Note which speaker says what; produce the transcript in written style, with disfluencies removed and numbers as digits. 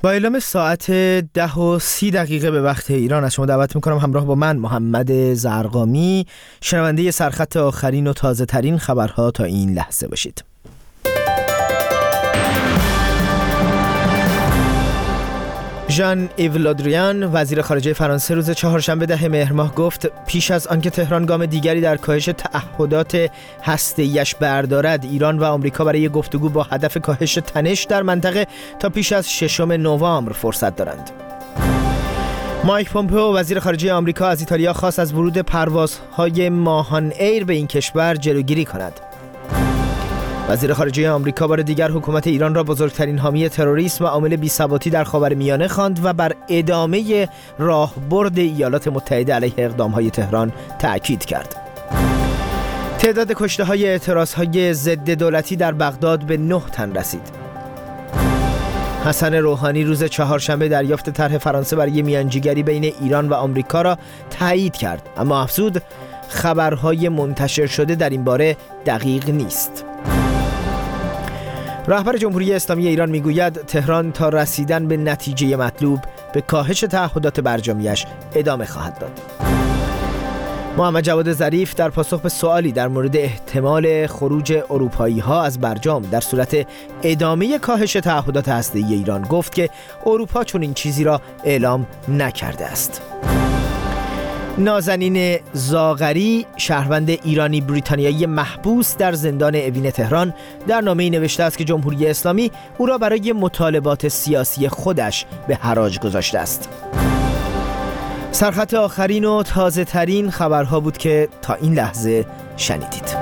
Speaker 1: با اعلام ساعت 10:30 به وقت ایران از شما دعوت میکنم همراه با من محمد زرقامی شنونده سرخط آخرین و تازه ترین خبرها تا این لحظه باشید. ژان ایو لودریان وزیر خارجه فرانسه روز چهارشنبه 10 مهر ماه گفت پیش از آنکه تهران گام دیگری در کاهش تعهدات هسته‌ایش بردارد، ایران و آمریکا برای گفتگو با هدف کاهش تنش در منطقه تا پیش از 6 نوامبر فرصت دارند. مایک پومپئو وزیر خارجه آمریکا از ایتالیا خواست از ورود پروازهای ماهان ایر به این کشور جلوگیری کند. وزیر خارجه آمریکا بار دیگر حکومت ایران را بزرگترین حامی تروریسم و عامل بی‌ثباتی در خاورمیانه خواند و بر ادامه راهبرد ایالات متحده علیه اقدام‌های تهران تأکید کرد. تعداد کشته‌های اعتراض‌های ضد دولتی در بغداد به 9 تن رسید. حسن روحانی روز چهارشنبه دریافت طرح فرانسه برای میانجیگری بین ایران و آمریکا را تایید کرد، اما افزود خبرهای منتشر شده در این باره دقیق نیست. رهبر جمهوری اسلامی ایران میگوید تهران تا رسیدن به نتیجه مطلوب به کاهش تعهدات برجامیش ادامه خواهد داد. محمد جواد ظریف در پاسخ به سوالی در مورد احتمال خروج اروپایی‌ها از برجام در صورت ادامه کاهش تعهدات هسته‌ای ایران گفت که اروپا چنین چیزی را اعلام نکرده است. نازنین زاغری شهروند ایرانی بریتانیایی محبوس در زندان اوین تهران در نامه‌ای نوشته است که جمهوری اسلامی او را برای مطالبات سیاسی خودش به حراج گذاشته است. سرخط آخرین و تازه ترین خبرها بود که تا این لحظه شنیدید.